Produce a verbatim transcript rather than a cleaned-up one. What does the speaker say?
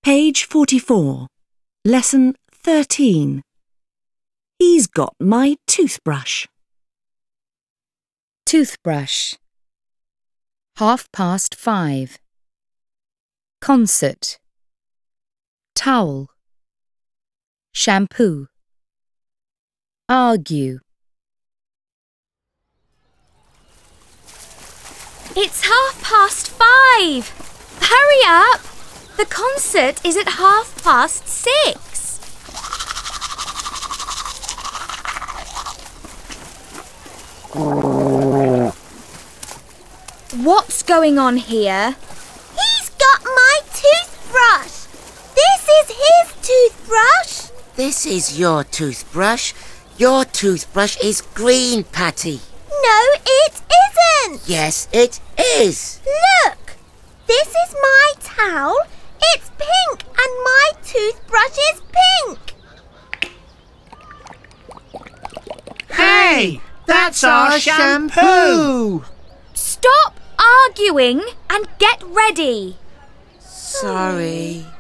Page forty-four, Lesson thirteen. He's got my toothbrush. Toothbrush. Half past five. Concert. Towel. Shampoo. Argue. It's half past five. Hurry up! The concert is at half past six. What's going on here? He's got my toothbrush. This is his toothbrush. This is your toothbrush. Your toothbrush is green, Patty. No, it isn't. Yes, it is. Look, this is my towel. It's pink and my toothbrush is pink. Hey, that's our shampoo. Stop arguing and get ready. Sorry.